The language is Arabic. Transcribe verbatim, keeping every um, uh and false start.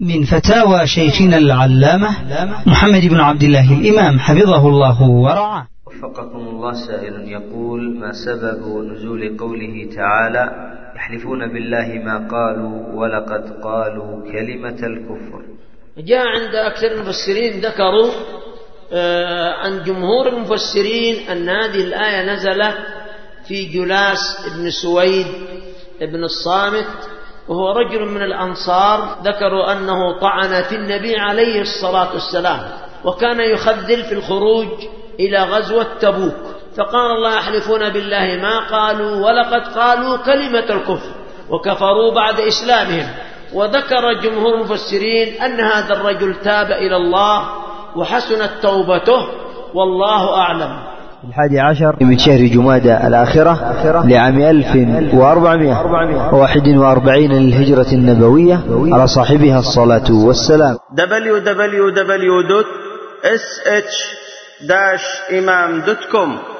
من فتاوى شيخنا العلامة محمد بن عبد الله الإمام حفظه الله ورعاه. وفقكم الله. سائل يقول: ما سبب نزول قوله تعالى: يحلفون بالله ما قالوا ولقد قالوا كلمة الكفر؟ جاء عند أكثر المفسرين ذكروا عن جمهور المفسرين أن هذه الآية نزلت في جلاس ابن سويد ابن الصامت، وهو رجل من الأنصار. ذكروا أنه طعن في النبي عليه الصلاة والسلام، وكان يخذل في الخروج إلى غزوة تبوك، فقال الله: يحلفون بالله ما قالوا ولقد قالوا كلمة الكفر وكفروا بعد إسلامهم. وذكر جمهور المفسرين أن هذا الرجل تاب إلى الله وحسنت توبته، والله أعلم. الحادي عشر من شهر جمادى الآخرة لعام ألف وأربعمائة وواحد وأربعين للهجرة النبوية، على صاحبها الصلاة والسلام. دبليو دبليو دبليو دوت إس إتش داش إمام دوت كوم